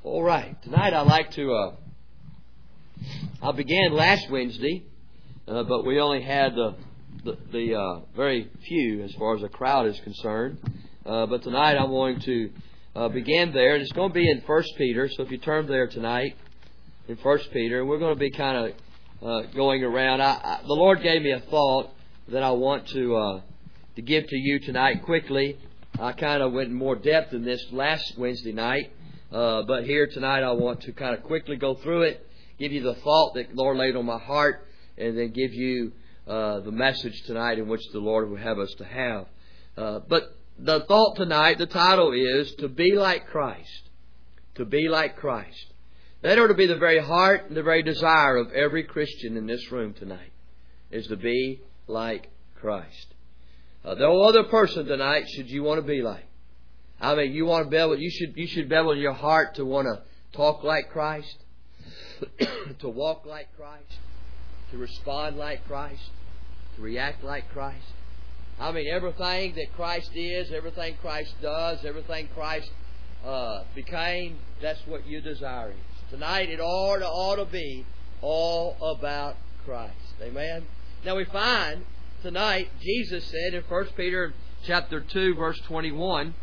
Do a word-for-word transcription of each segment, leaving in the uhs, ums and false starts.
All right. Tonight I'd like to, uh, I began last Wednesday, uh, but we only had the, the, the uh, very few as far as the crowd is concerned. Uh, but tonight I'm going to uh, begin there, and it's going to be in First Peter. So if you turn there tonight in First Peter, we're going to be kind of uh, going around. I, I, the Lord gave me a thought that I want to uh, to give to you tonight quickly. I kind of went in more depth in this last Wednesday night. Uh, but here tonight I want to kind of quickly go through it, give you the thought that the Lord laid on my heart, and then give you uh, the message tonight in which the Lord would have us to have. Uh, but the thought tonight, the title is, To Be Like Christ. To Be Like Christ. That ought to be the very heart and the very desire of every Christian in this room tonight, is to be like Christ. Uh, no other person tonight should you want to be like. I mean, you want to be able, you should, you should be able in your heart to want to talk like Christ, to walk like Christ, to respond like Christ, to react like Christ. I mean, everything that Christ is, everything Christ does, everything Christ uh, became, that's what you desire is. Tonight, it ought to, ought to be all about Christ. Amen? Now, we find tonight, Jesus said in First Peter chapter two, verse twenty-one,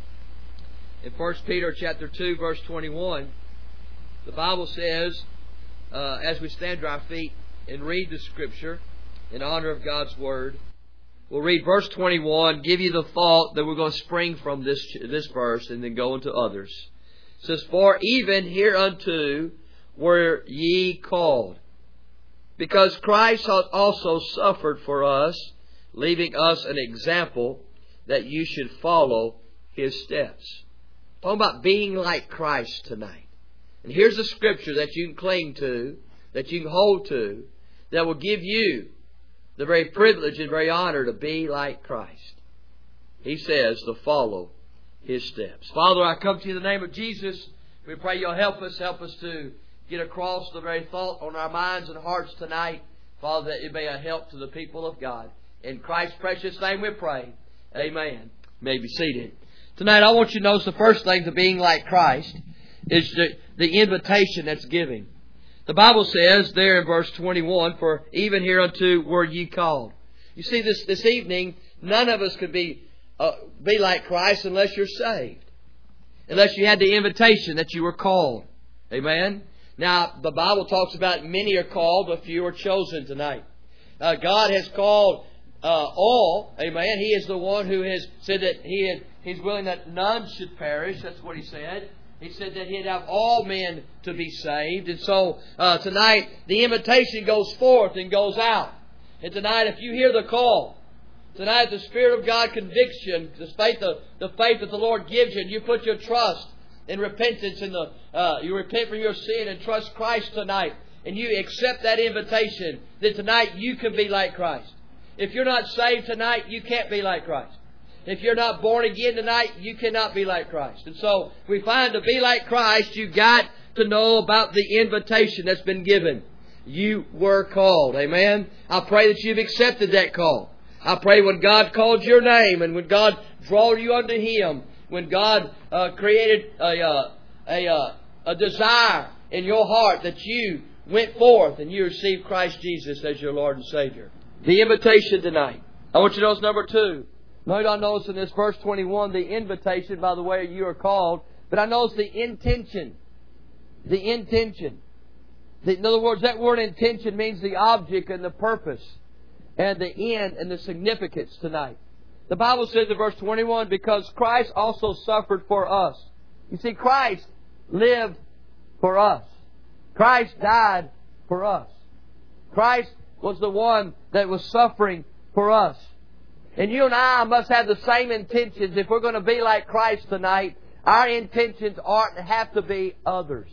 in First Peter chapter two, verse twenty-one, the Bible says, uh, as we stand to our feet and read the Scripture in honor of God's Word, we'll read verse twenty-one, give you the thought that we're going to spring from this this verse and then go into others. It says, For even hereunto were ye called, because Christ hath also suffered for us, leaving us an example that you should follow His steps. Talking about being like Christ tonight. And here's a scripture that you can cling to, that you can hold to, that will give you the very privilege and very honor to be like Christ. He says to follow His steps. Father, I come to you in the name of Jesus. We pray You'll help us, help us to get across the very thought on our minds and hearts tonight. Father, that it be a help to the people of God. In Christ's precious name we pray. Amen. You may be seated. Tonight I want you to notice the first thing to being like Christ is the, the invitation that's given. The Bible says there in verse twenty-one, For even hereunto were ye called. You see, this, this evening, none of us could be, uh, be like Christ unless you're saved. Unless you had the invitation that you were called. Amen? Now, the Bible talks about many are called, but few are chosen tonight. Uh, God has called uh, all. Amen? He is the one who has said that He had He's willing that none should perish. That's what He said. He said that He'd have all men to be saved. And so uh, tonight the invitation goes forth and goes out. And tonight if you hear the call, tonight the Spirit of God convicts you, the faith, the, the faith that the Lord gives you, and you put your trust in repentance, in the uh, you repent from your sin and trust Christ tonight, and you accept that invitation, then tonight you can be like Christ. If you're not saved tonight, you can't be like Christ. If you're not born again tonight, you cannot be like Christ. And so we find to be like Christ, you've got to know about the invitation that's been given. You were called. Amen? I pray that you've accepted that call. I pray when God called your name and when God drew you unto Him, when God uh, created a, uh, a, uh, a desire in your heart that you went forth and you received Christ Jesus as your Lord and Savior. The invitation tonight. I want you to notice number two. Note I notice in this verse twenty-one, the invitation, by the way, you are called. But I notice the intention. The intention. The, in other words, that word intention means the object and the purpose and the end and the significance tonight. The Bible says in verse twenty-one, because Christ also suffered for us. You see, Christ lived for us. Christ died for us. Christ was the one that was suffering for us. And you and I must have the same intentions. If we're going to be like Christ tonight, our intentions ought to have to be others.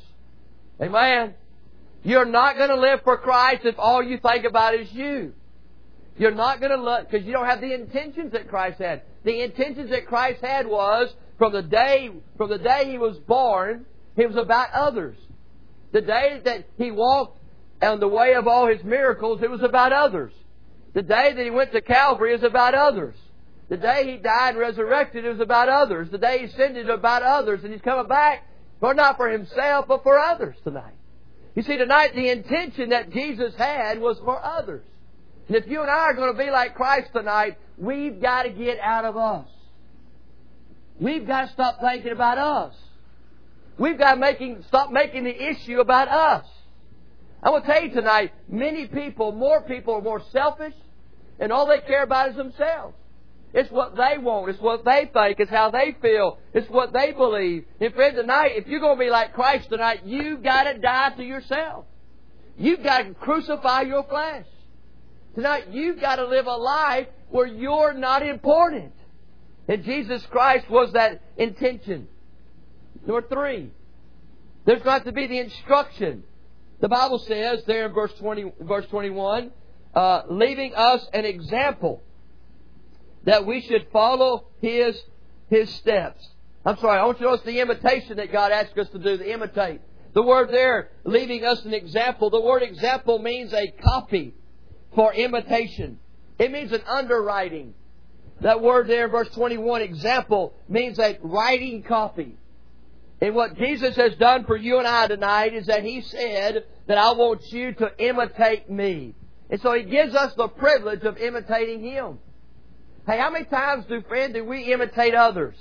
Amen? You're not going to live for Christ if all you think about is you. You're not going to look, because you don't have the intentions that Christ had. The intentions that Christ had was, from the day, from the day He was born, it was about others. The day that He walked on the way of all His miracles, it was about others. The day that He went to Calvary is about others. The day He died and resurrected, it was about others. The day He ascended, it was about others. And He's coming back, But not for Himself, but for others tonight. You see, tonight the intention that Jesus had was for others. And if you and I are going to be like Christ tonight, we've got to get out of us. We've got to stop thinking about us. We've got to making, stop making the issue about us. I will tell you tonight, many people, more people are more selfish, and all they care about is themselves. It's what they want. It's what they think. It's how they feel. It's what they believe. And friend, tonight, if you're going to be like Christ tonight, you've got to die to yourself. You've got to crucify your flesh. Tonight, you've got to live a life where you're not important. And Jesus Christ was that intention. Number three, there's got to be the instruction. The Bible says there in verse twenty, verse twenty-one, uh, leaving us an example that we should follow His His steps. I'm sorry, I want you to notice the imitation that God asks us to do, to imitate. The word there, leaving us an example, the word example means a copy for imitation. It means an underwriting. That word there in verse twenty-one, example, means a writing copy. And what Jesus has done for you and I tonight is that He said that I want you to imitate Me. And so He gives us the privilege of imitating Him. Hey, how many times, do, friend, do we imitate others?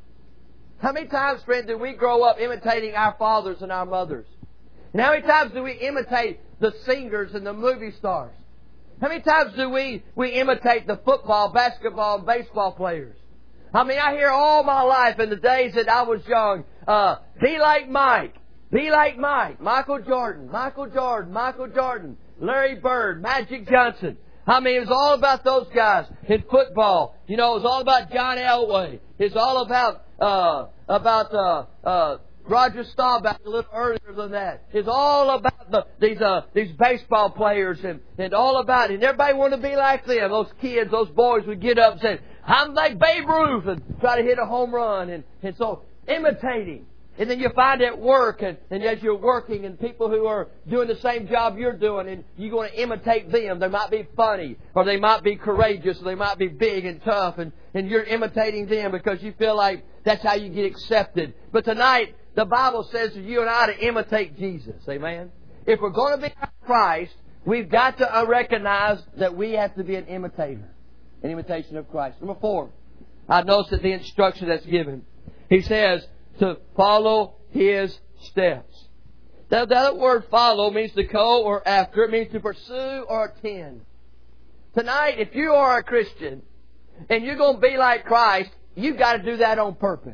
How many times, friend, do we grow up imitating our fathers and our mothers? And how many times do we imitate the singers and the movie stars? How many times do we, we imitate the football, basketball, and baseball players? I mean, I hear all my life in the days that I was young, uh, be like Mike, be like Mike, Michael Jordan, Michael Jordan, Michael Jordan, Larry Bird, Magic Johnson. I mean, it was all about those guys in football. You know, it was all about John Elway. It's all about, uh, about, uh, uh, Roger Staubach a little earlier than that. It's all about the, these uh, these baseball players and, and all about it. And everybody wanted to be like them. Those kids, those boys would get up and say, I'm like Babe Ruth, and try to hit a home run. And, and so imitating. And then you find at work, and, and as you're working, and people who are doing the same job you're doing, and you're going to imitate them. They might be funny, or they might be courageous, or they might be big and tough, and, and you're imitating them because you feel like that's how you get accepted. But tonight, the Bible says to you and I to imitate Jesus. Amen? If we're going to be like Christ, we've got to recognize that we have to be an imitator. An imitation of Christ. Number four, I noticed that the instruction that's given. He says to follow His steps. Now, that word follow means to go or after. It means to pursue or attend. Tonight, if you are a Christian and you're going to be like Christ, you've got to do that on purpose.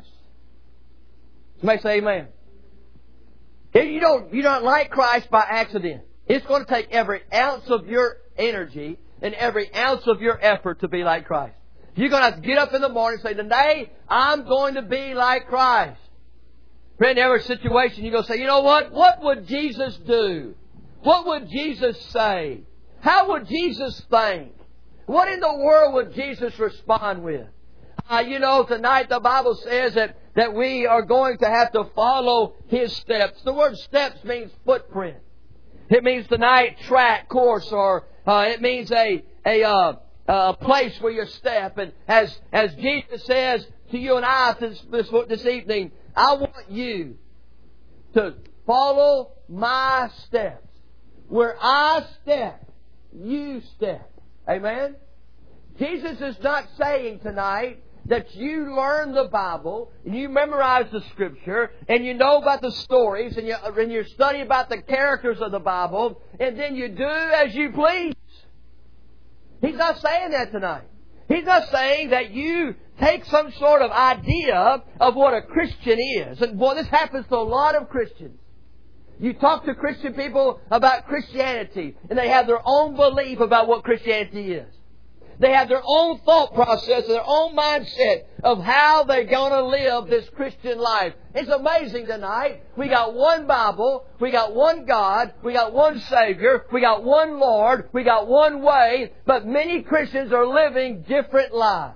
Somebody say amen. You don't, you don't like Christ by accident. It's going to take every ounce of your energy and every ounce of your effort to be like Christ. You're going to have to get up in the morning and say, today I'm going to be like Christ. Friend, in every situation you're going to say, you know what? What would Jesus do? What would Jesus say? How would Jesus think? What in the world would Jesus respond with? Uh, you know, tonight the Bible says that, that we are going to have to follow His steps. The word steps means footprint. It means tonight track, course, or uh, it means a a uh, a place where you step. And as as Jesus says to you and I this this, this evening, I want you to follow my steps. Where I step, you step. Amen? Jesus is not saying tonight that you learn the Bible, and you memorize the Scripture, and you know about the stories, and you, and you study about the characters of the Bible, and then you do as you please. He's not saying that tonight. He's not saying that you take some sort of idea of what a Christian is. And boy, this happens to a lot of Christians. You talk to Christian people about Christianity, and they have their own belief about what Christianity is. They have their own thought process, their own mindset of how they're going to live this Christian life. It's amazing tonight. We got one Bible, we got one God, we got one Savior, we got one Lord, we got one way, but many Christians are living different lives.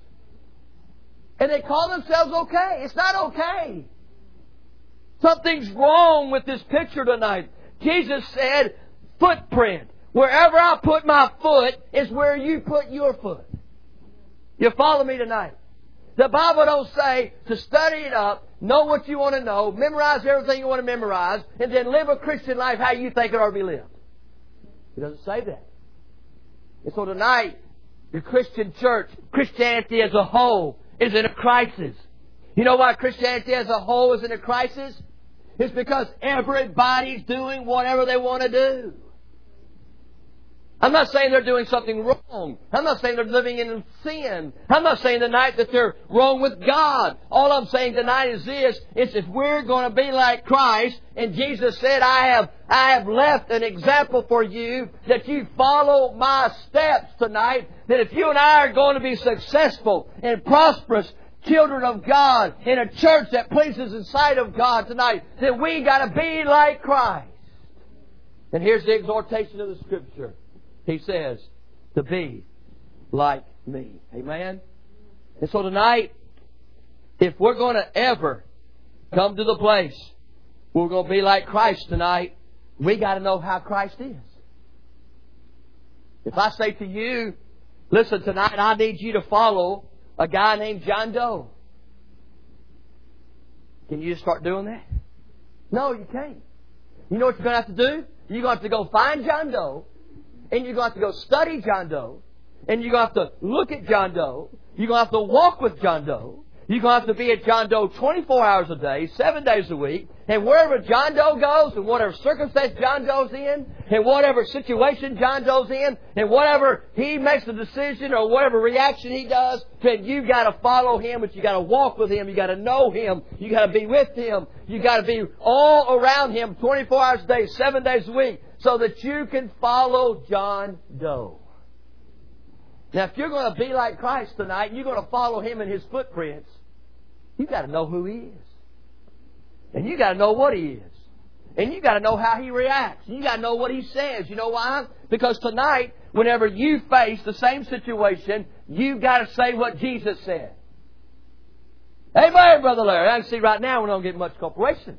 And they call themselves okay. It's not okay. Something's wrong with this picture tonight. Jesus said, footprint. Wherever I put my foot is where you put your foot. You follow me tonight? The Bible don't say to study it up, know what you want to know, memorize everything you want to memorize, and then live a Christian life how you think it ought to be lived. He doesn't say that. And so tonight, the Christian church, Christianity as a whole, is in a crisis. You know why Christianity as a whole is in a crisis? It's because everybody's doing whatever they want to do. I'm not saying they're doing something wrong. I'm not saying they're living in sin. I'm not saying tonight that they're wrong with God. All I'm saying tonight is this. It's if we're going to be like Christ, and Jesus said, I have, I have left an example for you that you follow my steps tonight, that if you and I are going to be successful and prosperous children of God in a church that pleases the sight of God tonight, then we got to be like Christ. And here's the exhortation of the Scripture. He says, to be like me. Amen? And so tonight, if we're going to ever come to the place where we're going to be like Christ tonight, we got to know how Christ is. If I say to you, listen, tonight I need you to follow a guy named John Doe. Can you just start doing that? No, you can't. You know what you're going to have to do? You're going to have to go find John Doe, and you're going to have to go study John Doe, and you're going to have to look at John Doe. You're going to have to walk with John Doe. You're going to have to be at John Doe twenty-four hours a day, seven days a week. And wherever John Doe goes, and whatever circumstance John Doe's in, and whatever situation John Doe's in, and whatever he makes a decision or whatever reaction he does, then you've got to follow him, but you've got to walk with him. You've got to know him. You've got to be with him. You've got to be all around him twenty-four hours a day, seven days a week, so that you can follow John Doe. Now, if you're going to be like Christ tonight, and you're going to follow him in his footprints, you've got to know who he is. And you've got to know what he is. And you've got to know how he reacts. You've got to know what he says. You know why? Because tonight, whenever you face the same situation, you've got to say what Jesus said. Amen, Brother Larry. I can see right now we don't get much cooperation.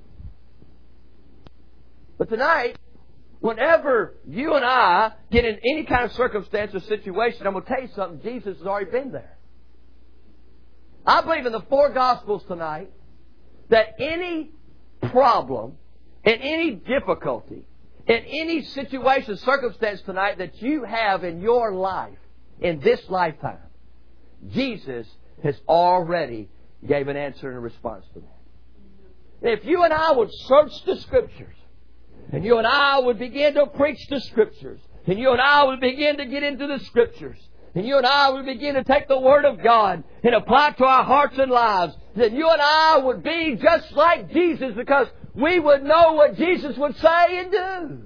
But tonight, whenever you and I get in any kind of circumstance or situation, I'm going to tell you something. Jesus has already been there. I believe in the four Gospels tonight that any problem and any difficulty in any situation, circumstance tonight that you have in your life, in this lifetime, Jesus has already gave an answer and a response to that. If you and I would search the Scriptures, and you and I would begin to preach the Scriptures, and you and I would begin to get into the Scriptures, and you and I would begin to take the Word of God and apply it to our hearts and lives, then you and I would be just like Jesus, because we would know what Jesus would say and do.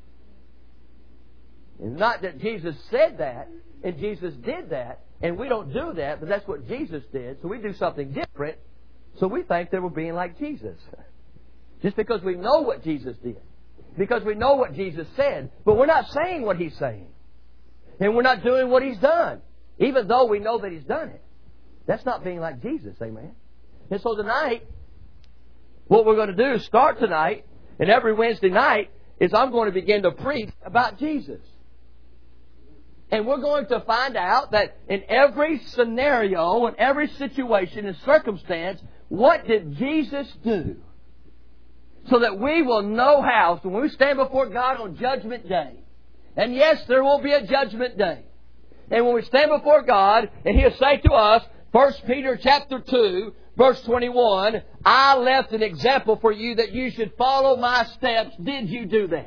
And not that Jesus said that, and Jesus did that, and we don't do that, but that's what Jesus did, so we do something different, so we think that we're being like Jesus. Just because we know what Jesus did. Because we know what Jesus said, but we're not saying what He's saying. And we're not doing what He's done, even though we know that He's done it. That's not being like Jesus, amen? And so tonight, what we're going to do is start tonight, and every Wednesday night, is I'm going to begin to preach about Jesus. And we're going to find out that in every scenario, in every situation and circumstance, what did Jesus do? So that we will know how, so when we stand before God on Judgment Day, and yes, there will be a Judgment Day. And when we stand before God, and He'll say to us, First Peter chapter two, verse twenty-one, I left an example for you that you should follow my steps. Did you do that?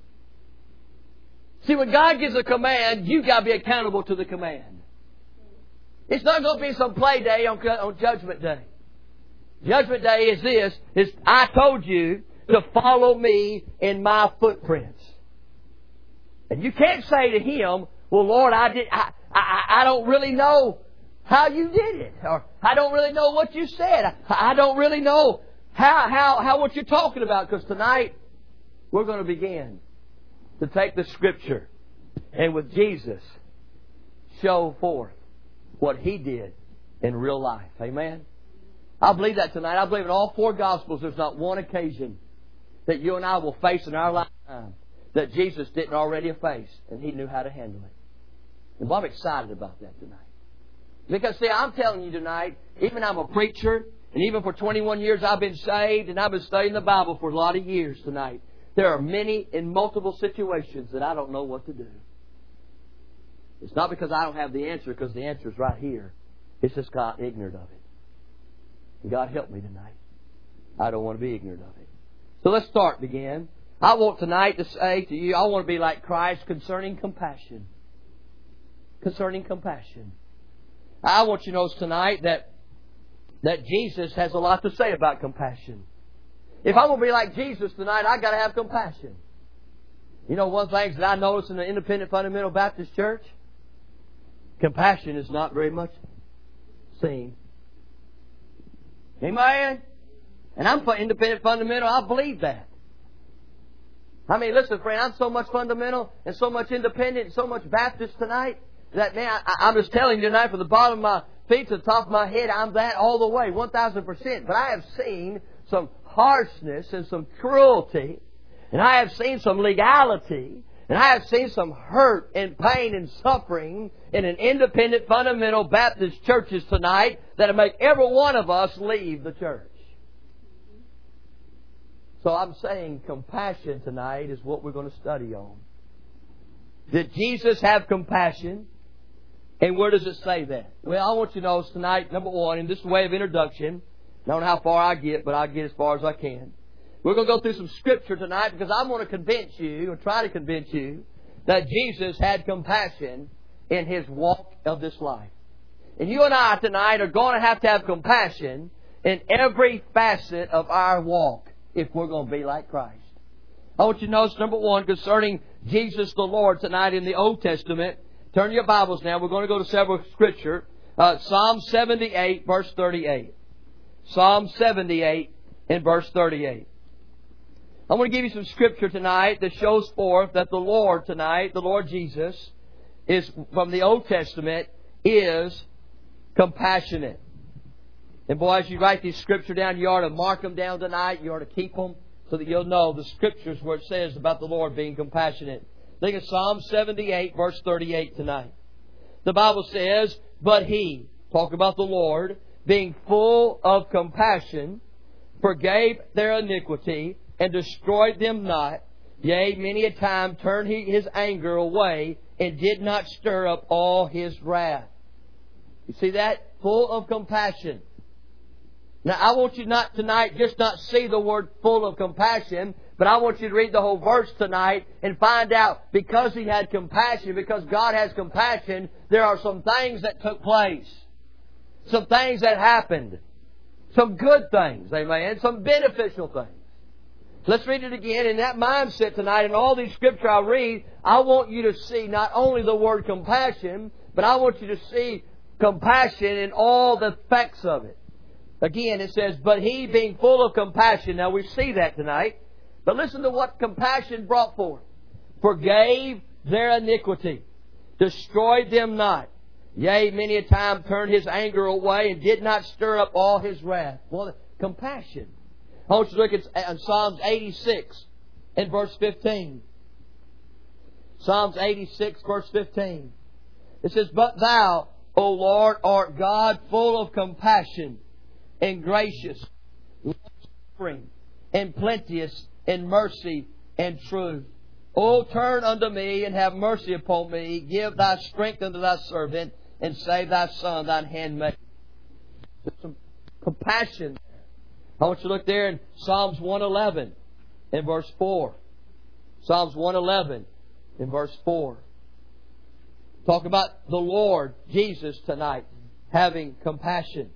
See, when God gives a command, you've got to be accountable to the command. It's not going to be some play day on, on Judgment Day. Judgment Day is this, is I told you to follow me in my footprints. And you can't say to Him, well, Lord, I did, I, I, I don't really know how you did it. Or I don't really know what you said. I, I don't really know how, how, how what you're talking about. Because tonight, we're going to begin to take the Scripture and with Jesus show forth what He did in real life. Amen? I believe that tonight. I believe in all four Gospels there's not one occasion that you and I will face in our lifetime that Jesus didn't already face, and He knew how to handle it. And I'm excited about that tonight. Because, see, I'm telling you tonight, even I'm a preacher, And even for twenty-one years I've been saved, and I've been studying the Bible for a lot of years tonight. There are many in multiple situations that I don't know what to do. It's not because I don't have the answer, because the answer is right here. It's just God ignorant of it. And God help me tonight. I don't want to be ignorant of it. So let's start again. I want tonight to say to you, I want to be like Christ concerning compassion. Concerning compassion. I want you to notice tonight that, that Jesus has a lot to say about compassion. If I'm going to be like Jesus tonight, I've got to have compassion. You know, one of the things that I notice in the Independent Fundamental Baptist Church, compassion is not very much seen. Amen? And I'm for Independent Fundamental. I believe that. I mean, listen, friend, I'm so much fundamental and so much independent and so much Baptist tonight that, man, I, I'm just telling you tonight from the bottom of my feet to the top of my head, I'm that all the way, one thousand percent. But I have seen some harshness and some cruelty, and I have seen some legality, and I have seen some hurt and pain and suffering in an independent fundamental Baptist churches tonight that'll make every one of us leave the church. So I'm saying compassion tonight is what we're going to study on. Did Jesus have compassion? And where does it say that? Well, I want you to know tonight, number one, in this way of introduction, I don't know how far I get, but I'll get as far as I can. We're going to go through some Scripture tonight because I want to convince you, or try to convince you, that Jesus had compassion in His walk of this life. And you and I tonight are going to have to have compassion in every facet of our walk if we're going to be like Christ. I want you to notice, number one, concerning Jesus the Lord tonight in the Old Testament. Turn your Bibles now. We're going to go to several Scripture. Uh, Psalm seventy-eight, verse thirty-eight. Psalm seventy-eight and verse thirty-eight. I want to give you some Scripture tonight that shows forth that the Lord tonight, the Lord Jesus, is from the Old Testament, is compassionate. And boy, as you write these Scripture down, you ought to mark them down tonight. You ought to keep them so that you'll know the Scriptures where it says about the Lord being compassionate. Think of Psalm seventy-eight, verse thirty-eight tonight. The Bible says, "But He," talk about the Lord, "being full of compassion, forgave their iniquity, and destroyed them not. Yea, many a time turned He His anger away, and did not stir up all His wrath." You see that? Full of compassion. Now, I want you not tonight just not see the word full of compassion, but I want you to read the whole verse tonight and find out because He had compassion, because God has compassion, there are some things that took place. Some things that happened. Some good things, amen. Some beneficial things. Let's read it again. In that mindset tonight, in all these Scripture I read, I want you to see not only the word compassion, but I want you to see compassion in all the effects of it. Again, it says, "But He being full of compassion." Now we see that tonight. But listen to what compassion brought forth. "Forgave their iniquity, destroyed them not. Yea, many a time turned His anger away, and did not stir up all His wrath." Well, compassion. I want you to look at Psalms eighty-six and verse fifteen. Psalms eighty-six, verse fifteen. It says, "But Thou, O Lord, art God full of compassion and gracious, long-suffering, and plenteous in mercy and truth. O turn unto me, and have mercy upon me. Give Thy strength unto Thy servant, and save Thy Son, Thine handmaid." There's some compassion. I want you to look there in Psalms one eleven and verse four. Psalms one eleven and verse four. Talk about the Lord Jesus tonight having compassion.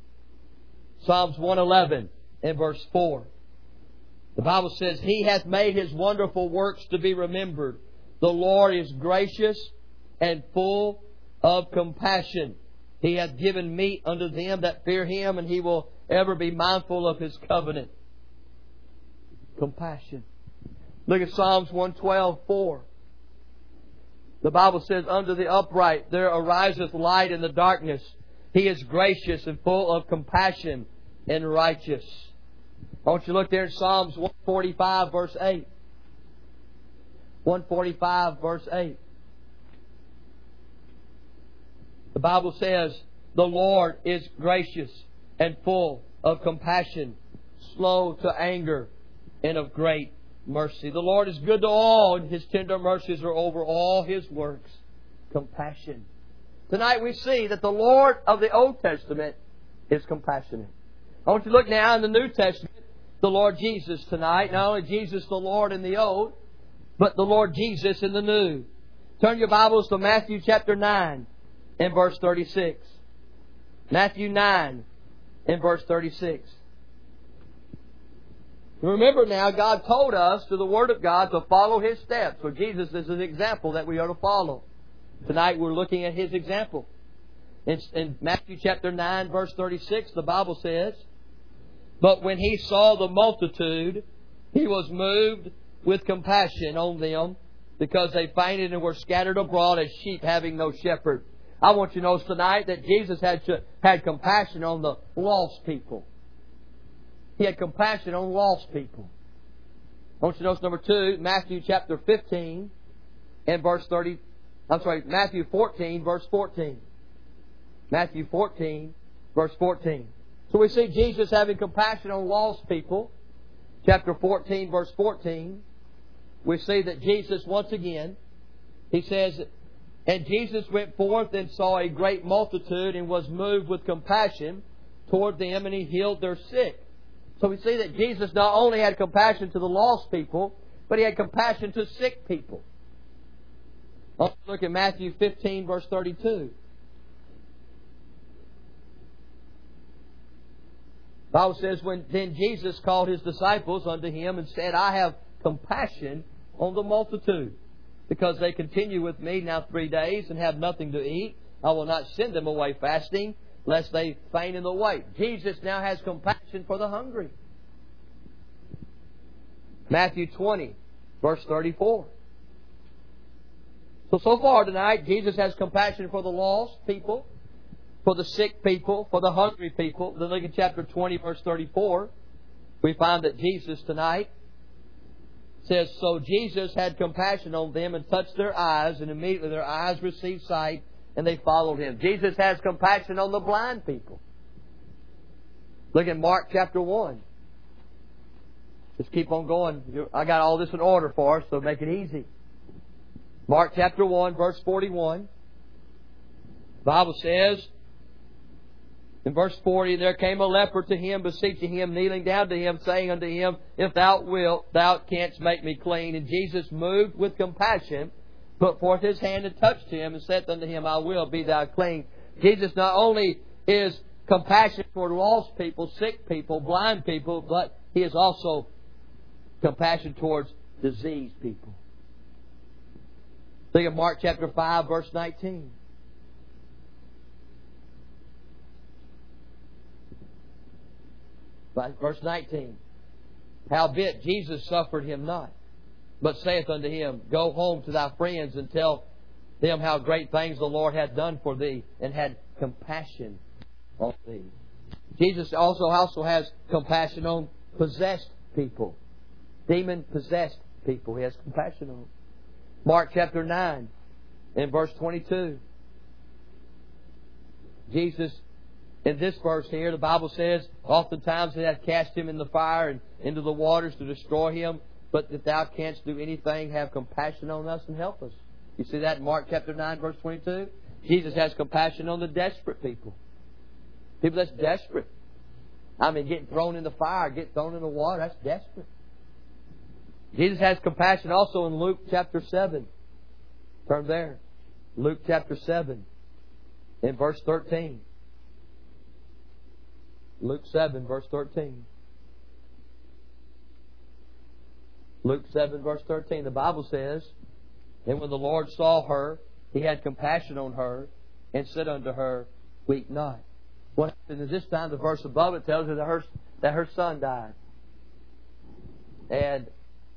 Psalms one eleven and verse four. The Bible says, "He hath made His wonderful works to be remembered. The Lord is gracious and full of compassion. He hath given meat unto them that fear Him, and He will ever be mindful of His covenant." Compassion. Look at Psalms one twelve, four. The Bible says, "Unto the upright there ariseth light in the darkness. He is gracious and full of compassion and righteous." I want you to look there in Psalms one forty-five, verse eight. one forty-five, verse eight. The Bible says, "The Lord is gracious and full of compassion, slow to anger, and of great mercy. The Lord is good to all, and His tender mercies are over all His works. Compassion. Tonight we see that the Lord of the Old Testament is compassionate. I want you to look now in the New Testament, the Lord Jesus tonight. Not only Jesus the Lord in the Old, but the Lord Jesus in the New. Turn your Bibles to Matthew chapter nine and verse thirty-six. Matthew nine and verse thirty-six. Remember now, God told us through the Word of God to follow His steps. So Jesus is an example that we are to follow. Tonight we're looking at His example. In, in Matthew chapter nine verse thirty-six, the Bible says, "But when He saw the multitude, He was moved with compassion on them, because they fainted and were scattered abroad as sheep having no shepherd." I want you to notice tonight that Jesus had, to, had compassion on the lost people. He had compassion on lost people. I want you to notice number two, Matthew chapter fifteen and verse thirty. I'm sorry, Matthew fourteen, verse fourteen. Matthew fourteen, verse fourteen. So we see Jesus having compassion on lost people. Chapter fourteen, verse fourteen. We see that Jesus, once again, He says, "And Jesus went forth and saw a great multitude and was moved with compassion toward them, and He healed their sick." So we see that Jesus not only had compassion to the lost people, but He had compassion to sick people. Let's look at Matthew fifteen, verse thirty-two. The Bible says, "When then Jesus called His disciples unto Him and said, I have compassion on the multitude, because they continue with me now three days and have nothing to eat. I will not send them away fasting, lest they faint in the way." Jesus now has compassion for the hungry. Matthew twenty, verse thirty-four. So, so far tonight, Jesus has compassion for the lost people, for the sick people, for the hungry people. Then look at chapter twenty, verse thirty-four. We find that Jesus tonight says, "So Jesus had compassion on them and touched their eyes, and immediately their eyes received sight, and they followed Him." Jesus has compassion on the blind people. Look at Mark chapter one. Just keep on going. I got all this in order for us, so make it easy. Mark chapter one, verse forty-one. The Bible says, in verse forty, "There came a leper to Him, beseeching Him, kneeling down to Him, saying unto Him, If thou wilt, thou canst make me clean. And Jesus, moved with compassion, put forth His hand and touched him, and said unto him, I will, be thou clean." Jesus not only is compassionate toward lost people, sick people, blind people, but He is also compassion towards diseased people. Think of Mark chapter five, verse nineteen. Verse nineteen. "Howbeit Jesus suffered him not, but saith unto him, Go home to thy friends, and tell them how great things the Lord hath done for thee, and had compassion on thee." Jesus also, also has compassion on possessed people. Demon-possessed people He has compassion on. Mark chapter nine and verse twenty-two. Jesus, in this verse here, the Bible says, "Oftentimes they have cast Him in the fire and into the waters to destroy Him. But if thou canst do anything, have compassion on us and help us." You see that in Mark chapter nine, verse twenty-two? Jesus has compassion on the desperate people. People that's desperate. I mean, getting thrown in the fire, getting thrown in the water, that's desperate. Jesus has compassion also in Luke chapter seven. Turn there. Luke chapter seven and verse thirteen. Luke seven, verse thirteen. Luke seven, verse thirteen. The Bible says, "And when the Lord saw her, He had compassion on her, and said unto her, Weep not." What happened is this time, the verse above it tells us that her, that her son died. And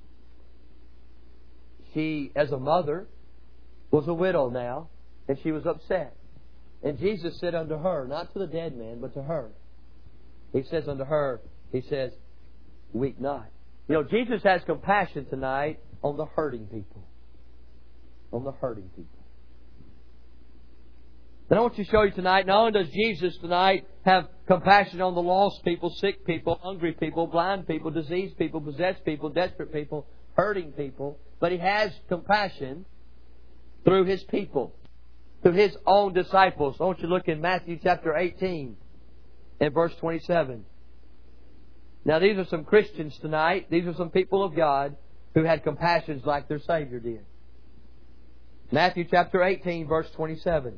she, as a mother, was a widow now, and she was upset. And Jesus said unto her, not to the dead man, but to her, He says unto her, He says, "Weep not." You know, Jesus has compassion tonight on the hurting people. On the hurting people. And I want to show you tonight, not only does Jesus tonight have compassion on the lost people, sick people, hungry people, blind people, diseased people, possessed people, desperate people, hurting people, but He has compassion through His people, through His own disciples. I want you to look in Matthew chapter eighteen and verse twenty-seven. Now these are some Christians tonight. These are some people of God who had compassions like their Savior did. Matthew chapter eighteen, verse twenty-seven.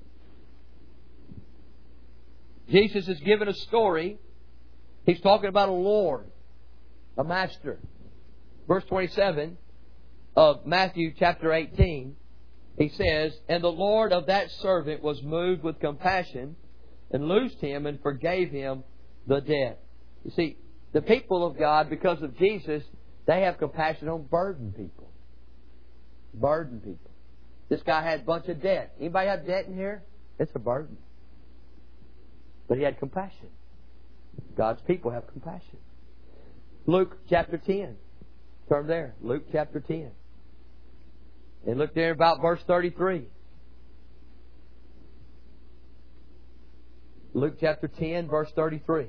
Jesus is given a story. He's talking about a Lord, a Master. Verse twenty-seven of Matthew chapter eighteen, He says, "And the Lord of that servant was moved with compassion, and loosed him, and forgave him the debt." You see, the people of God, because of Jesus, they have compassion on burdened people. Burdened people. This guy had a bunch of debt. Anybody have debt in here? It's a burden. But he had compassion. God's people have compassion. Luke chapter ten. Turn there. Luke chapter ten. And look there about verse thirty-three. Luke chapter ten, verse thirty-three.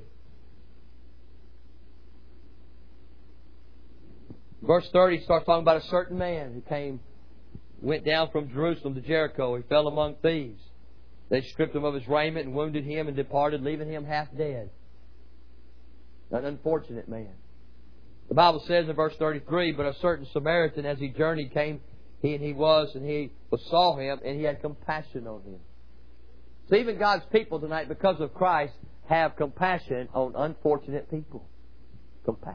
Verse thirty starts talking about a certain man who came, went down from Jerusalem to Jericho. He fell among thieves. They stripped him of his raiment and wounded him and departed, leaving him half dead. An unfortunate man. The Bible says in verse thirty-three, "But a certain Samaritan, as he journeyed, came, he and he was, and he saw him, and he had compassion on him." So even God's people tonight, because of Christ, have compassion on unfortunate people. Compassion.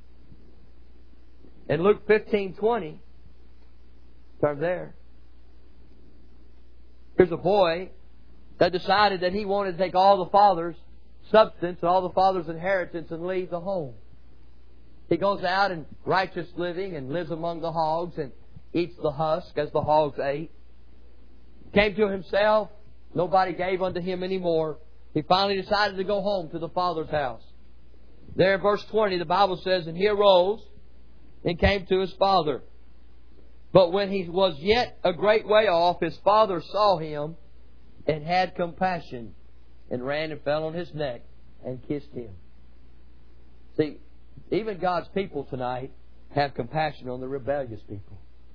In Luke fifteen twenty, turn there. Here's a boy that decided that he wanted to take all the father's substance and all the father's inheritance and leave the home. He goes out in righteous living and lives among the hogs and eats the husk as the hogs ate. Came to himself. Nobody gave unto him any more. He finally decided to go home to the father's house. There in verse twenty, the Bible says, "And he arose and came to his father. But when he was yet a great way off, his father saw him and had compassion, and ran and fell on his neck and kissed him." See, even God's people tonight have compassion on the rebellious people.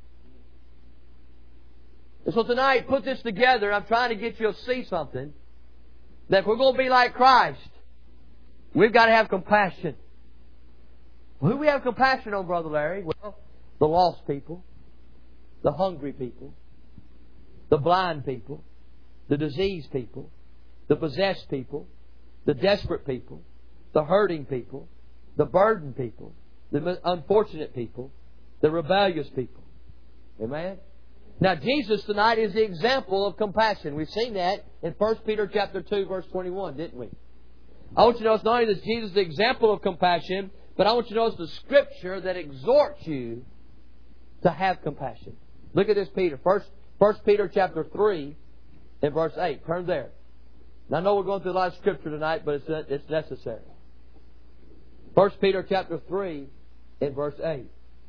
And so tonight, put this together. I'm trying to get you to see something. That if we're going to be like Christ, we've got to have compassion. Well, who do we have compassion on, Brother Larry? Well, the lost people, the hungry people, the blind people, the diseased people, the possessed people, the desperate people, the hurting people, the burdened people, the unfortunate people, the rebellious people. Amen? Now, Jesus tonight is the example of compassion. We've seen that in First Peter chapter two, verse twenty-one, didn't we? I want you to notice not only is Jesus the example of compassion, but I want you to notice the Scripture that exhorts you to have compassion. Look at this, Peter. First, First Peter chapter three and verse eight. Turn there. Now, I know we're going through a lot of Scripture tonight, but it's, it's necessary. First Peter chapter three and verse eight.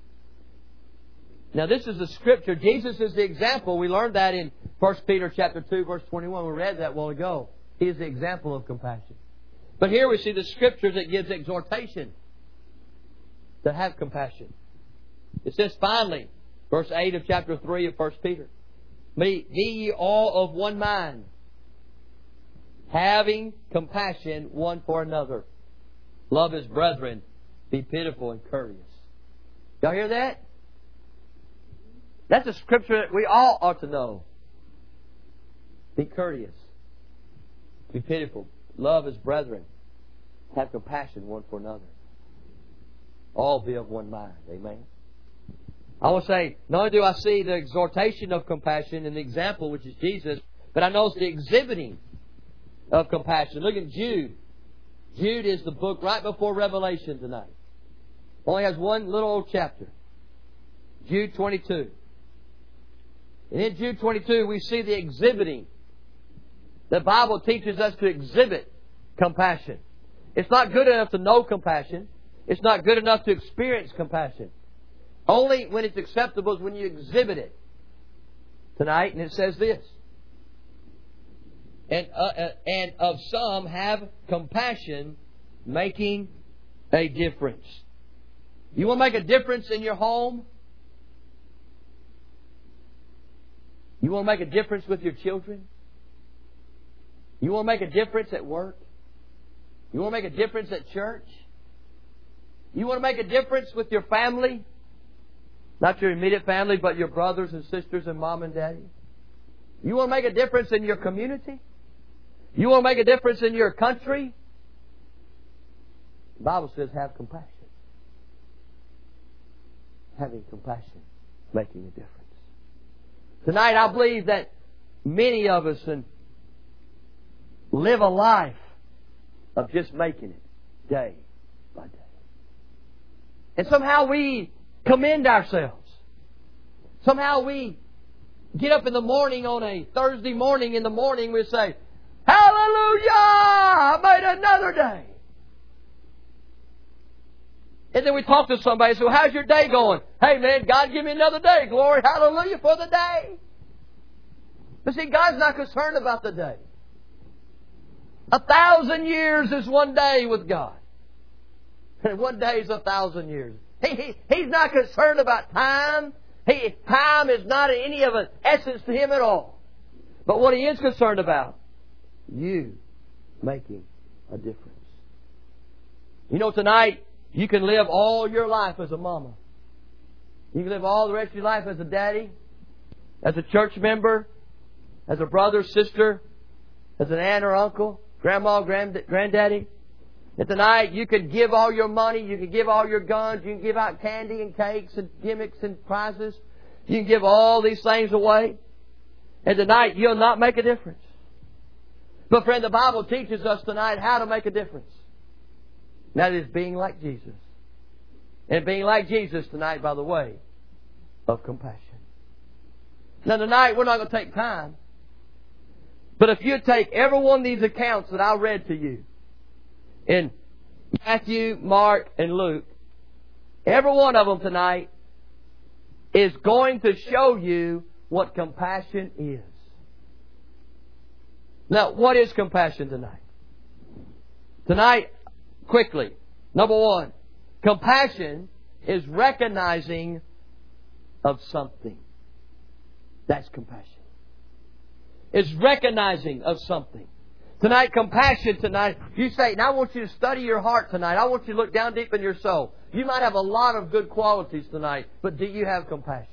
Now, this is the Scripture. Jesus is the example. We learned that in First Peter chapter two, verse twenty-one. We read that a while ago. He is the example of compassion. But here we see the Scripture that gives exhortation to have compassion. It says, finally, verse eight of chapter three of First Peter, Be, be ye all of one mind, having compassion one for another. Love as brethren, be pitiful and courteous. Y'all hear that? That's a Scripture that we all ought to know. Be courteous. Be pitiful. Love as brethren. Have compassion one for another. All be of one mind. Amen. I will say, not only do I see the exhortation of compassion and the example, which is Jesus, but I notice the exhibiting of compassion. Look at Jude. Jude is the book right before Revelation tonight. Only has one little old chapter. Jude twenty-two. And in Jude twenty-two, we see the exhibiting. The Bible teaches us to exhibit compassion. It's not good enough to know compassion. It's not good enough to experience compassion. Only when it's acceptable is when you exhibit it. Tonight, and it says this. and, uh, uh, and of some have compassion, making a difference. You want to make a difference in your home? You want to make a difference with your children? You want to make a difference at work? You want to make a difference at church? You want to make a difference with your family? Not your immediate family, but your brothers and sisters and mom and daddy? You want to make a difference in your community? You want to make a difference in your country? The Bible says have compassion. Having compassion, making a difference. Tonight I believe that many of us and live a life of just making it day by day. And somehow we commend ourselves. Somehow we get up in the morning on a Thursday morning, in the morning we say, hallelujah! I made another day. And then we talk to somebody and say, well, how's your day going? Hey man, God give me another day. Glory, hallelujah for the day. But see, God's not concerned about the day. A thousand years is one day with God. And one day is a thousand years. He, he, he's not concerned about time. He, time is not any of an essence to Him at all. But what He is concerned about, you making a difference. You know, tonight, you can live all your life as a mama. You can live all the rest of your life as a daddy, as a church member, as a brother, sister, as an aunt or uncle, grandma, grand, granddaddy. And tonight you can give all your money, you can give all your guns, you can give out candy and cakes and gimmicks and prizes. You can give all these things away. And tonight you'll not make a difference. But friend, the Bible teaches us tonight how to make a difference. And that is being like Jesus. And being like Jesus tonight by the way of compassion. Now tonight we're not going to take time. But if you take every one of these accounts that I read to you in Matthew, Mark, and Luke, every one of them tonight is going to show you what compassion is. Now, what is compassion tonight? Tonight, quickly, number one, compassion is recognizing of something. That's compassion. It's recognizing of something. Tonight, compassion tonight, you say, now I want you to study your heart tonight. I want you to look down deep in your soul. You might have a lot of good qualities tonight, but do you have compassion?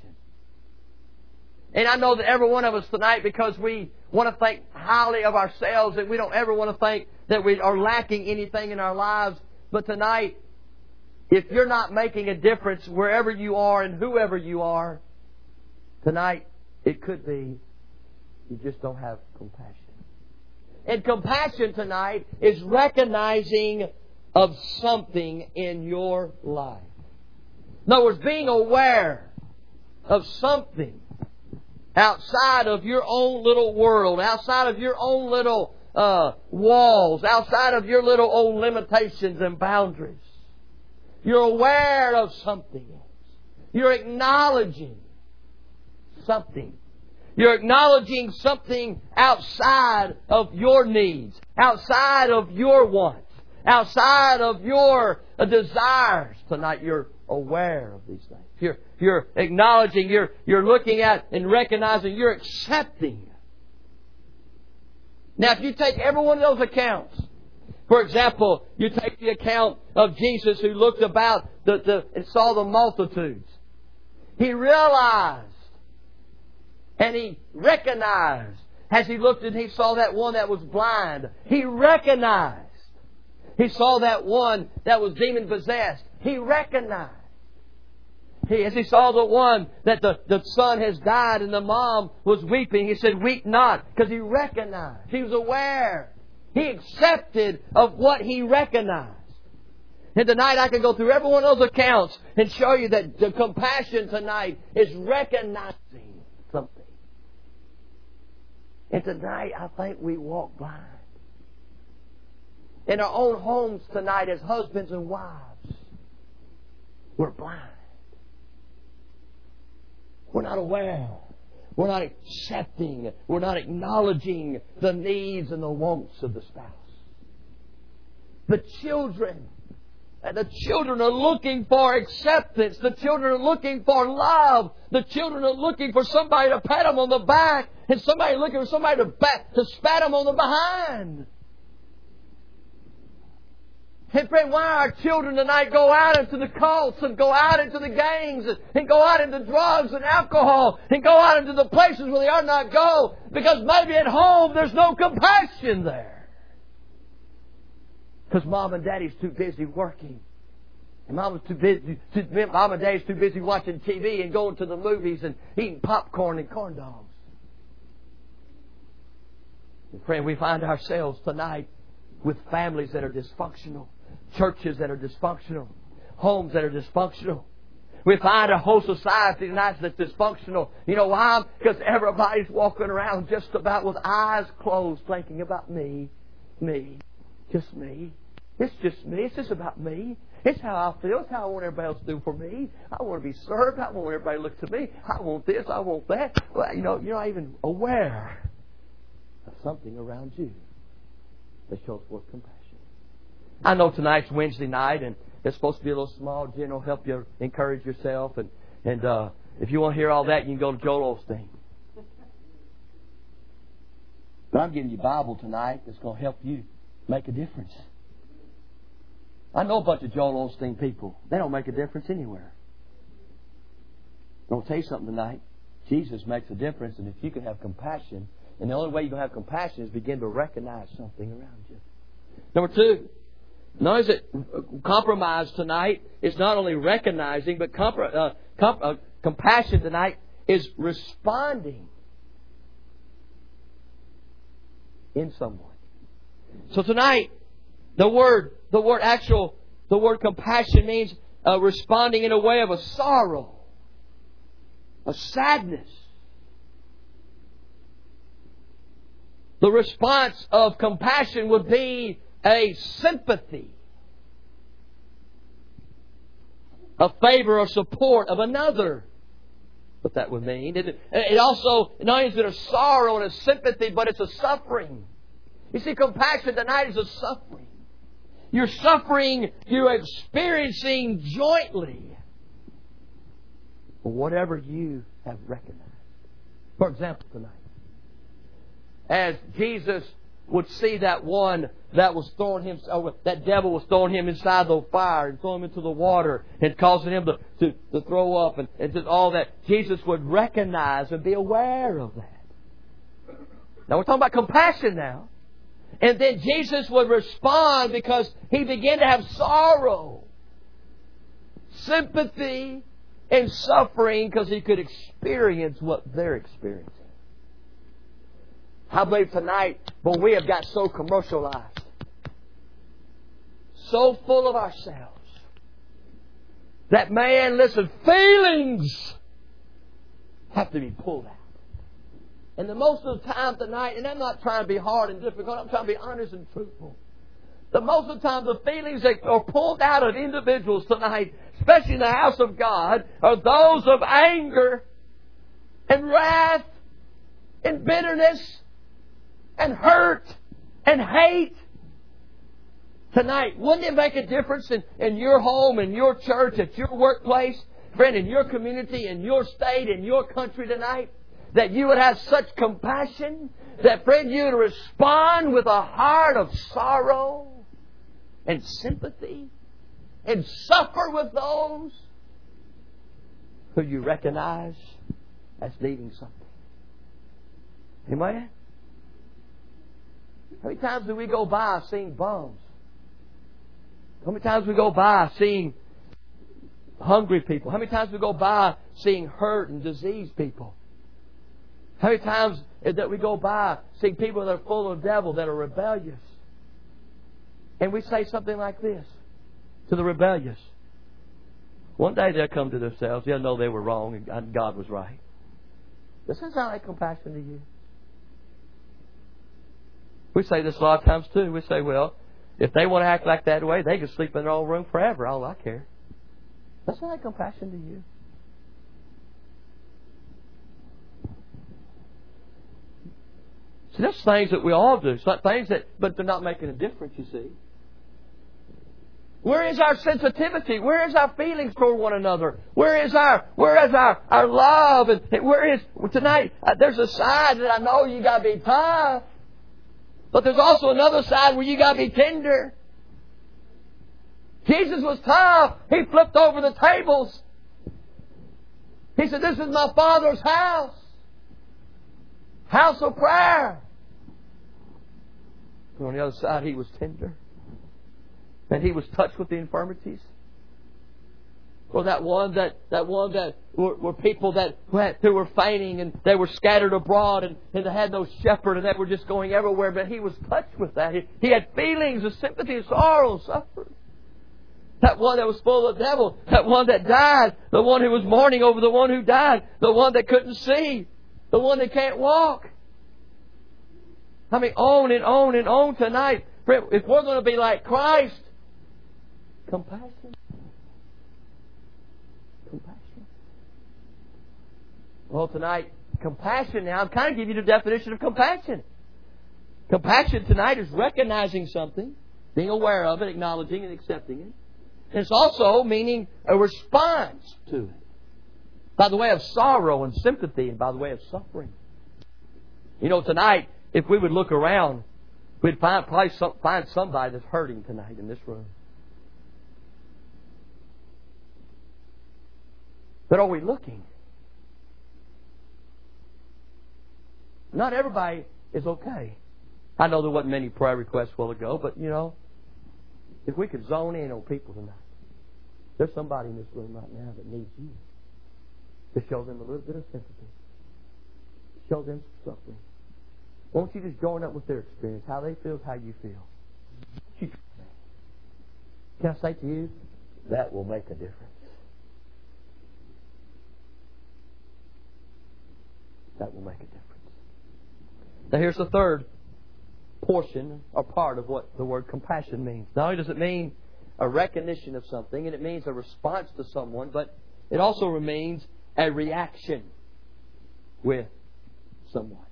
And I know that every one of us tonight, because we want to think highly of ourselves and we don't ever want to think that we are lacking anything in our lives. But tonight, if you're not making a difference wherever you are and whoever you are, tonight it could be you just don't have compassion. And compassion tonight is recognizing of something in your life. In other words, being aware of something outside of your own little world, outside of your own little uh, walls, outside of your little own limitations and boundaries. You're aware of something else. You're acknowledging something. You're acknowledging something outside of your needs, outside of your wants, outside of your uh, desires. Tonight you're aware of these things. You're, you're acknowledging, you're, you're looking at and recognizing, you're accepting. Now if you take every one of those accounts, for example, you take the account of Jesus who looked about the, the, and saw the multitudes. He realized and he recognized as he looked and he saw that one that was blind. He recognized. He saw that one that was demon possessed. He recognized. He, as he saw the one that the, the son has died and the mom was weeping, he said, weep not, because he recognized. He was aware. He accepted of what he recognized. And tonight I can go through every one of those accounts and show you that the compassion tonight is recognizing something. And tonight I think we walk blind. In our own homes tonight as husbands and wives, we're blind. We're not aware. We're not accepting. We're not acknowledging the needs and the wants of the spouse. The children. And the children are looking for acceptance. The children are looking for love. The children are looking for somebody to pat them on the back. And somebody looking for somebody to, bat, to spat them on the behind. And friend, why our children tonight go out into the cults and go out into the gangs and, and go out into drugs and alcohol and go out into the places where they ought not go? Because maybe at home there's no compassion there. Because mom and daddy's too busy working. And mama's too busy, too, mom and daddy's too busy watching T V and going to the movies and eating popcorn and corn dogs. And friend, we find ourselves tonight with families that are dysfunctional, churches that are dysfunctional, homes that are dysfunctional. We find a whole society tonight that's dysfunctional. You know why? Because everybody's walking around just about with eyes closed thinking about me, me, just me. It's just me. It's just about me. It's how I feel. It's how I want everybody else to do for me. I want to be served. I want everybody to look to me. I want this. I want that. Well, you know, you're not even aware of something around you that shows forth compassion. I know tonight's Wednesday night, and it's supposed to be a little small general, help you encourage yourself. And, and uh, if you want to hear all that, you can go to Joel Osteen. But I'm giving you a Bible tonight that's going to help you make a difference. I know a bunch of Joel Osteen people. They don't make a difference anywhere. I'm going to tell you something tonight. Jesus makes a difference, and if you can have compassion, and the only way you can have compassion is begin to recognize something around you. Number two, notice that compromise tonight is not only recognizing, but compro- uh, comp- uh, compassion tonight is responding in some way. So tonight, the word, the word actual, the word compassion means uh, responding in a way of a sorrow, a sadness. The response of compassion would be a sympathy, a favor or support of another. What that would mean. It, it also, not only is it a sorrow and a sympathy, but it's a suffering. You see, compassion tonight is a suffering. You're suffering, you're experiencing jointly for whatever you have recognized. For example, tonight, as Jesus would see that one that was throwing him, oh, that devil was throwing him inside the fire and throwing him into the water and causing him to, to, to throw up and, and just all that, Jesus would recognize and be aware of that. Now we're talking about compassion now. And then Jesus would respond because he began to have sorrow, sympathy, and suffering because he could experience what they're experiencing. I believe tonight, but we have got so commercialized, so full of ourselves, that, man, listen, feelings have to be pulled out. And the most of the time tonight, and I'm not trying to be hard and difficult, I'm trying to be honest and truthful. The most of the time, the feelings that are pulled out of individuals tonight, especially in the house of God, are those of anger and wrath and bitterness and hurt and hate. Tonight, wouldn't it make a difference in, in your home, in your church, at your workplace, friend, in your community, in your state, in your country tonight, that you would have such compassion, that, friend, you would respond with a heart of sorrow and sympathy and suffer with those who you recognize as needing something. Amen? How many times do we go by seeing bums? How many times do we go by seeing hungry people? How many times do we go by seeing hurt and diseased people? How many times that we go by seeing people that are full of the devil, that are rebellious? And we say something like this to the rebellious. One day they'll come to themselves. They'll know they were wrong and God was right. Does that sound like compassion to you? We say this a lot of times too. We say, well, if they want to act like that way, they can sleep in their own room forever. All I care. Does that sound like compassion to you? See, that's things that we all do. It's not things that, but they're not making a difference, you see. Where is our sensitivity? Where is our feelings toward one another? Where is our where is our, our love? And where is tonight? Uh, there's a side that I know you got to be tough, but there's also another side where you got to be tender. Jesus was tough. He flipped over the tables. He said, "This is my Father's house, house of prayer." But on the other side, He was tender. And He was touched with the infirmities. Or that one that that one that were, were people that who, had, who were fainting and they were scattered abroad and, and they had no shepherd and they were just going everywhere. But He was touched with that. He, he had feelings of sympathy and sorrow and suffering. That one that was full of the devil. That one that died. The one who was mourning over the one who died. The one that couldn't see. The one that can't walk. I mean, on and on and on tonight. If we're going to be like Christ, compassion. Compassion. Well, tonight, compassion now, I'm kind of giving you the definition of compassion. Compassion tonight is recognizing something, being aware of it, acknowledging and accepting it. And it's also meaning a response to it. By the way of sorrow and sympathy and by the way of suffering. You know, tonight, if we would look around, we'd find, probably some, find somebody that's hurting tonight in this room. But are we looking? Not everybody is okay. I know there wasn't many prayer requests a while ago, but you know, if we could zone in on people tonight, there's somebody in this room right now that needs you to show them a little bit of sympathy, show them some suffering. Won't you just join up with their experience? How they feel is how you feel. Can I say to you, that will make a difference. That will make a difference. Now here's the third portion or part of what the word compassion means. Not only does it mean a recognition of something and it means a response to someone, but it also means a reaction with someone.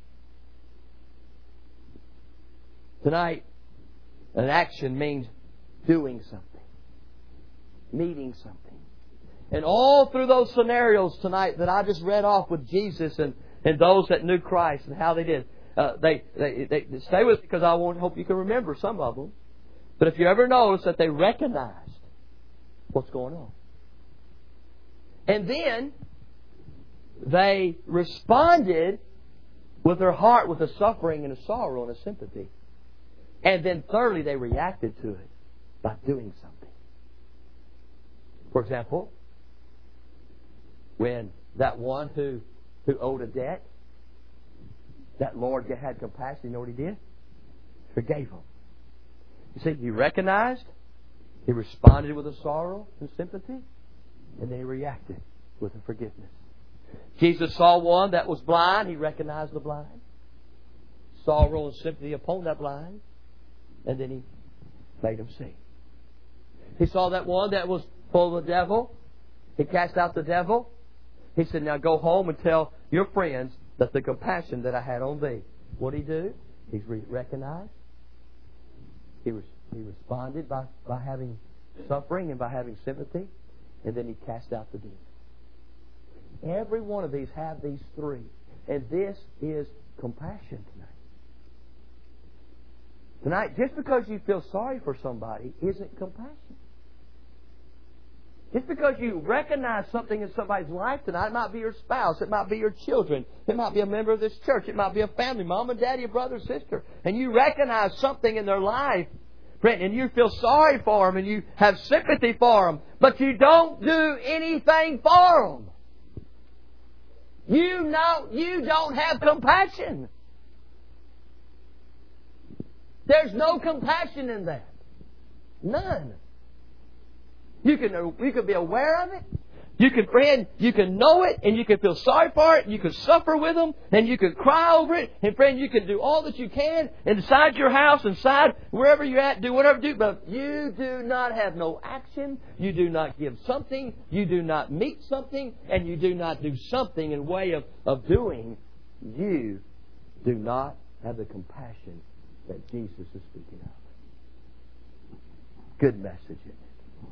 Tonight, an action means doing something, meeting something. And all through those scenarios tonight that I just read off with Jesus and, and those that knew Christ and how they did, uh, they, they, they stay with me because I won't hope you can remember some of them. But if you ever notice that they recognized what's going on. And then they responded with their heart with a suffering and a sorrow and a sympathy. And then thirdly, they reacted to it by doing something. For example, when that one who, who owed a debt, that Lord had compassion, you know what He did? Forgave him. You see, He recognized, He responded with a sorrow and sympathy, and then He reacted with a forgiveness. Jesus saw one that was blind, He recognized the blind. Sorrow and sympathy upon that blind, and then He made him see. He saw that one that was full of the devil. He cast out the devil. He said, now go home and tell your friends that the compassion that I had on thee. What did He do? He recognized. He, was, he responded by, by having suffering and by having sympathy. And then He cast out the demon. Every one of these have these three. And this is compassion tonight. Tonight, just because you feel sorry for somebody isn't compassion. Just because you recognize something in somebody's life tonight, it might be your spouse, it might be your children, it might be a member of this church, it might be a family, mom and daddy, a brother, sister, and you recognize something in their life, and you feel sorry for them, and you have sympathy for them, but you don't do anything for them. You know, you don't have compassion. There's no compassion in that. None. You can, you can be aware of it. You can, friend, you can know it, and you can feel sorry for it, and you can suffer with them, and you can cry over it, and friend, you can do all that you can inside your house, inside wherever you're at, do whatever you do, but you do not have no action, you do not give something, you do not meet something, and you do not do something in way of, of doing. You do not have the compassion that Jesus is speaking of. Good message, isn't it?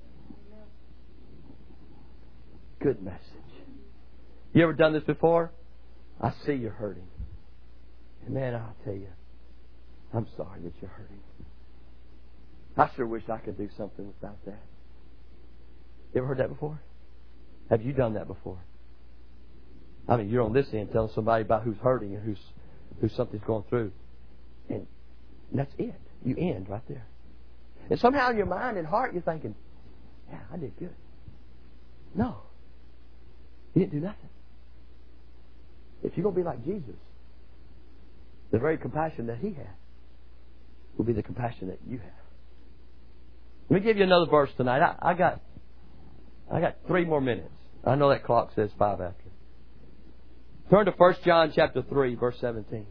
Good message. You ever done this before? I see you're hurting. And man, I'll tell you, I'm sorry that you're hurting. I sure wish I could do something without that. You ever heard that before? Have you done that before? I mean, you're on this end telling somebody about who's hurting and who's who something's going through. And that's it. You end right there. And somehow in your mind and heart you're thinking, yeah, I did good. No. You didn't do nothing. If you're going to be like Jesus, the very compassion that He had will be the compassion that you have. Let me give you another verse tonight. I, I got I got three more minutes. I know that clock says five after. Turn to First John chapter three, verse seventeen.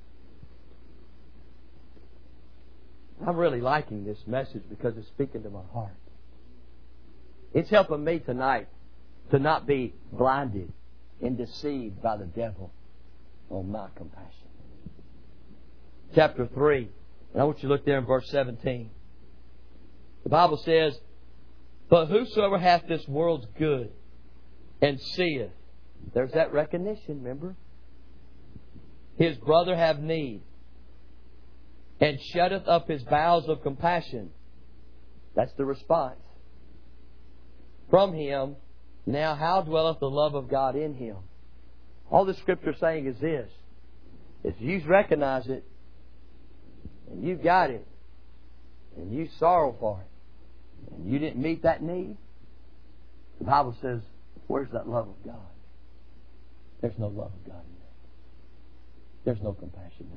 I'm really liking this message because it's speaking to my heart. It's helping me tonight to not be blinded and deceived by the devil on my compassion. Chapter three, and I want you to look there in verse seventeen. The Bible says, "But whosoever hath this world's good and seeth," there's that recognition, remember? "his brother have need, and shutteth up his bowels of compassion," that's the response, "from him, now how dwelleth the love of God in him?" All the Scripture is saying is this: if you recognize it, and you got it, and you sorrow for it, and you didn't meet that need, the Bible says, where's that love of God? There's no love of God in that. There's no compassion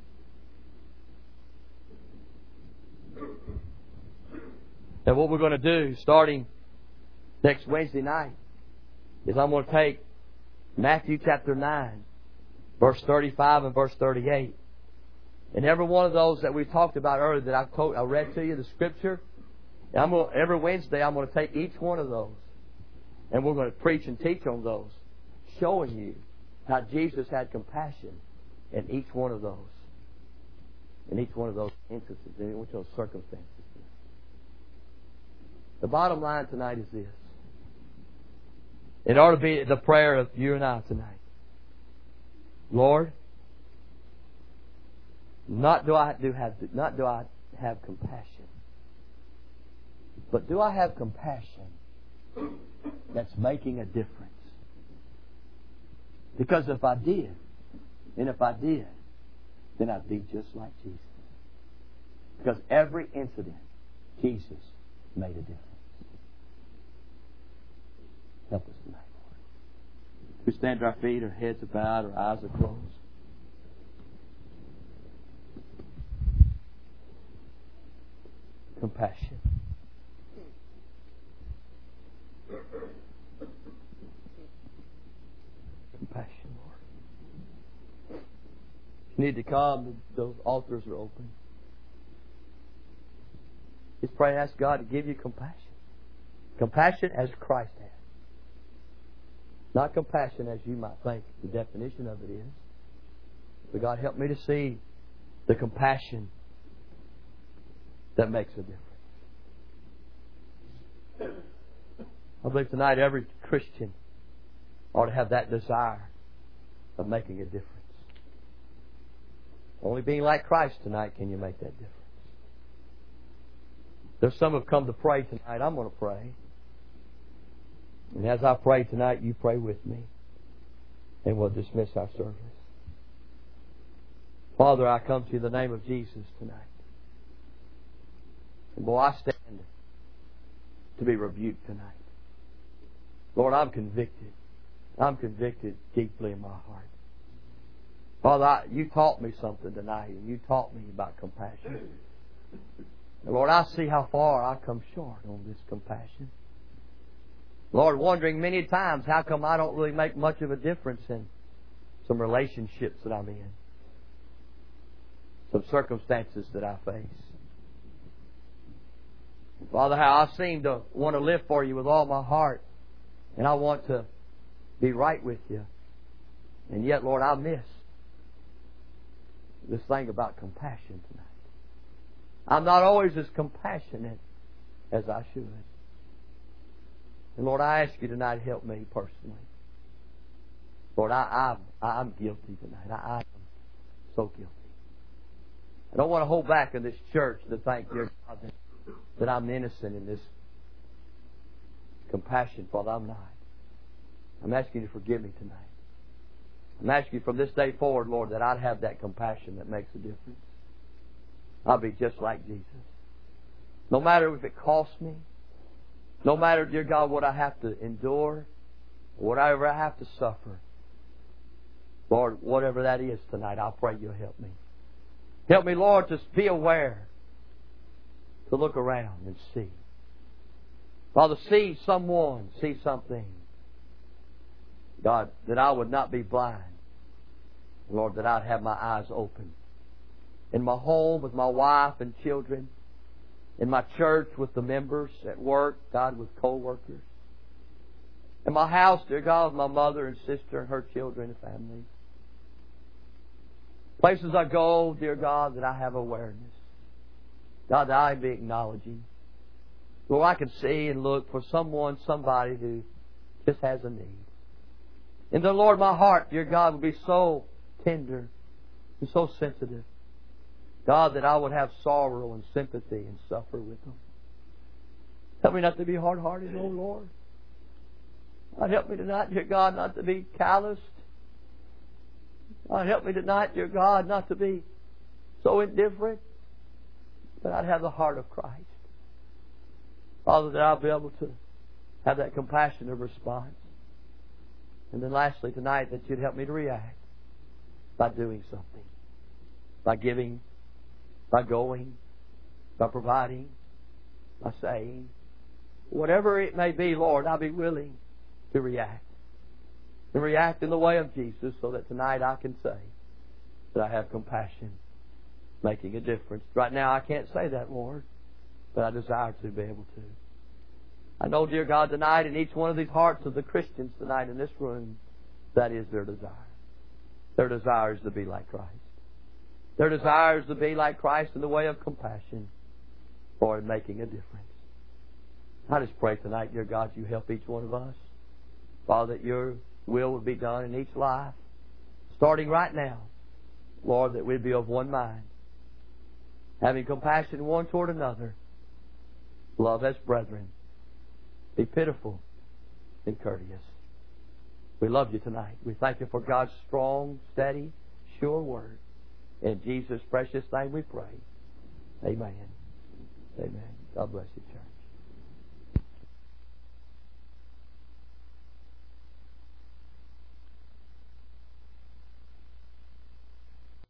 in that. And what we're going to do, starting next Wednesday night, is I'm going to take Matthew chapter nine, verse thirty-five and verse thirty-eight. And every one of those that we talked about earlier that I told, I read to you, the Scripture, and I'm going to, every Wednesday I'm going to take each one of those, and we're going to preach and teach on those, showing you how Jesus had compassion in each one of those, in each one of those instances, in each one of those circumstances. The bottom line tonight is this. It ought to be the prayer of you and I tonight. Lord, not do I do have not do I have compassion, but do I have compassion that's making a difference? Because if I did, and if I did, then I'd be just like Jesus. Because every incident, Jesus made a difference. Help us tonight, Lord. We stand to our feet, our heads are bowed, our eyes are closed. Compassion. Compassion, Lord. You need to come, those altars are open. Just pray and ask God to give you compassion. Compassion as Christ had. Not compassion as you might think the definition of it is. But God, help me to see the compassion that makes a difference. I believe tonight every Christian ought to have that desire of making a difference. Only being like Christ tonight can you make that difference. There's some who have come to pray tonight. I'm going to pray. And as I pray tonight, you pray with me. And we'll dismiss our service. Father, I come to you in the name of Jesus tonight. And boy, I stand to be rebuked tonight. Lord, I'm convicted. I'm convicted deeply in my heart. Father, I, you taught me something tonight, and you taught me about compassion. And Lord, I see how far I come short on this compassion. Lord, wondering many times how come I don't really make much of a difference in some relationships that I'm in, some circumstances that I face. Father, how I seem to want to live for you with all my heart, and I want to be right with you. And yet, Lord, I miss. this thing about compassion tonight. I'm not always as compassionate as I should. And Lord, I ask you tonight, help me personally. Lord, I, I, I'm guilty tonight. I, I am so guilty. I don't want to hold back in this church to thank dear God that, that I'm innocent in this compassion, Father. I'm not. I'm asking you to forgive me tonight. I'm asking you from this day forward, Lord, that I'd have that compassion that makes a difference. I'll be just like Jesus. No matter if it costs me, no matter, dear God, what I have to endure, whatever I have to suffer, Lord, whatever that is tonight, I'll pray you'll help me. Help me, Lord, to be aware, to look around and see. Father, see someone, see something. God, that I would not be blind. Lord, that I'd have my eyes open. In my home with my wife and children. In my church with the members. At work, God, with co-workers. In my house, dear God, with my mother and sister and her children and family. Places I go, dear God, that I have awareness. God, that I be acknowledging. Lord, I can see and look for someone, somebody who just has a need. And the Lord, my heart, dear God, would be so tender and so sensitive. God, that I would have sorrow and sympathy and suffer with them. Help me not to be hard-hearted, oh Lord. God, help me tonight, dear God, not to be calloused. God, help me tonight, dear God, not to be so indifferent, but I'd have the heart of Christ. Father, that I'll be able to have that compassionate response. And then lastly tonight, that you'd help me to react by doing something. By giving, by going, by providing, by saying. Whatever it may be, Lord, I'll be willing to react. And react in the way of Jesus so that tonight I can say that I have compassion, making a difference. Right now I can't say that, Lord, but I desire to be able to. I know, dear God, tonight in each one of these hearts of the Christians tonight in this room, that is their desire. Their desire is to be like Christ. Their desire is to be like Christ in the way of compassion or in making a difference. I just pray tonight, dear God, you help each one of us. Father, that your will would be done in each life, starting right now. Lord, that we'd be of one mind, having compassion one toward another, love as brethren, be pitiful and courteous. We love you tonight. We thank you for God's strong, steady, sure word. In Jesus' precious name we pray. Amen. Amen. God bless you, church.